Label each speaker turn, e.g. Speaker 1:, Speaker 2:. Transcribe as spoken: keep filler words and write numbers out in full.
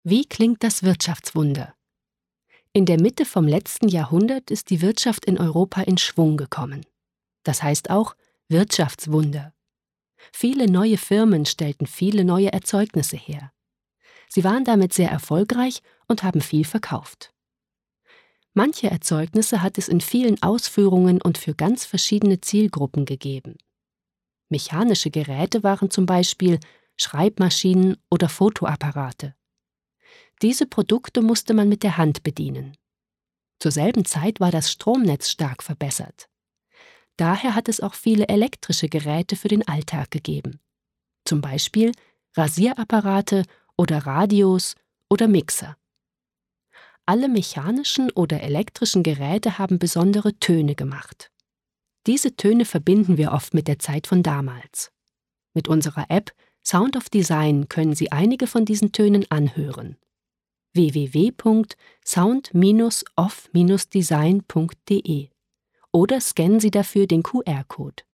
Speaker 1: Wie klingt das Wirtschaftswunder? In der Mitte vom letzten Jahrhundert ist die Wirtschaft in Europa in Schwung gekommen. Das heißt auch Wirtschaftswunder. Viele neue Firmen stellten viele neue Erzeugnisse her. Sie waren damit sehr erfolgreich und haben viel verkauft. Manche Erzeugnisse hat es in vielen Ausführungen und für ganz verschiedene Zielgruppen gegeben. Mechanische Geräte waren zum Beispiel Schreibmaschinen oder Fotoapparate. Diese Produkte musste man mit der Hand bedienen. Zur selben Zeit war das Stromnetz stark verbessert. Daher hat es auch viele elektrische Geräte für den Alltag gegeben. Zum Beispiel Rasierapparate oder Radios oder Mixer. Alle mechanischen oder elektrischen Geräte haben besondere Töne gemacht. Diese Töne verbinden wir oft mit der Zeit von damals. Mit unserer App Sound of Design können Sie einige von diesen Tönen anhören. w w w punkt sound of design punkt de oder scannen Sie dafür den Q R-Code.